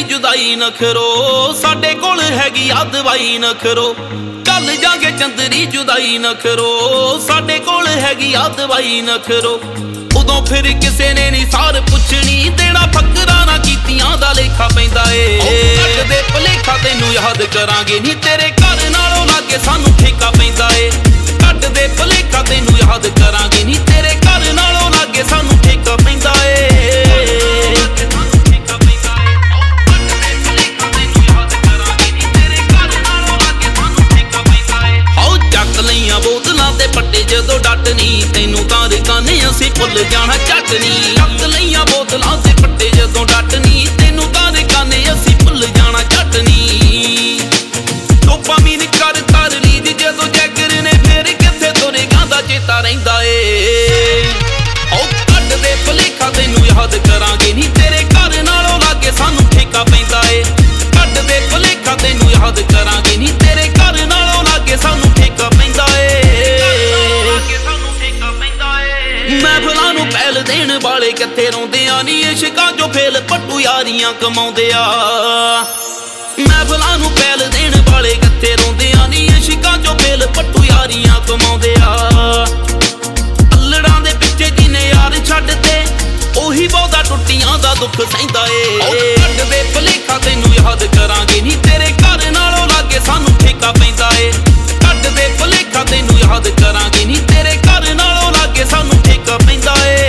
जुदाई नखरो साडे कोल हैगी आ दवाई नखरो कल जागे चंदरी जुदाई नखरो साडे कोल हैगी आ दवाई नखरो उदों फिर किसे ने नी सार पुछनी देना फकरा ना कीतियां दा लेखा पैंदा ए कट दे भलेखा तैनू याद करांगे नी तेरे घर नालों लागे सानू ठेका पैंदा ए कट दे भलेखा तैनू याद करांगे नी तेरे घर नालों लागे सानू ठेका पैंदा ए बोतलों ते पट्टे जदों डटनी तैनू तां रकाने असीं भुल जाना चटनी रख लईयां बोतलों ते पट्टे जदों डटनी तैनू तां रकाने असीं भुल जाना चटनी डोपामीन कर तर लीद जदों जैगर ने फिर किथे तुरेगा दा चेता रहिंदा ए ओ कट दे भलेखा तैनू याद करांगे नी तेरे घर नालों लागे सानू ठेका पैंदा ए कट दे भलेखा तैनू याद करांगे नी तेरे घर नालों लागे सानू ठेका पैंदा महफिलां नूं पहल देण वाले किथे रोंदे आ नी इश्कां जो फेल पट्टू यारियां कमाउंदे आ महफिलां नूं पहल देण वाले किथे रोंदे आ नी इश्कां जो फेल पट्टू यारियां कमाउंदे आ अल्लड़ां दे पिछे जिने यार छड्डते ओही बहुता टुट्टियां दा दुख सहिंदा ए कट दे भलेखा तैनू याद करांगे नी तेरे घर नालों लागे सानू ठेका पैंदा ए कट दे भलेखा तैनू याद करांगे नी तेरे घर नालों लागे सानू ठेका पैंदा ए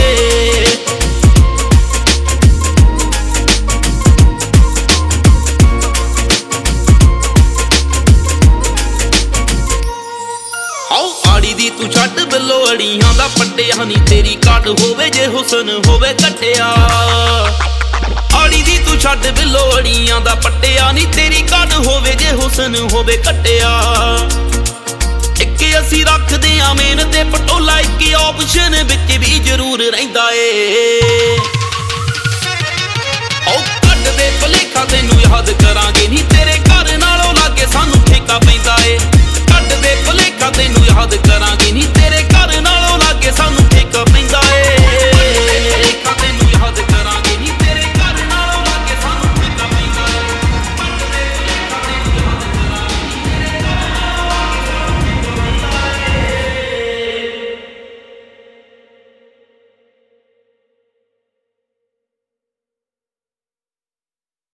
आड़ी दी तू छड्ड बिलो अड़ियां दा पट्टिया नी तेरी काट होवे जे हुसन होवे कट्टिया आड़ी दी तू छड्ड बिलो अड़ियां दा पट्टिया नी तेरी काट होवे जे हुसन होवे कट्टिया इक असीं रखदे आ मेहनत ते पटोला इक ऑप्शन विच भी जरूर रहिंदा ए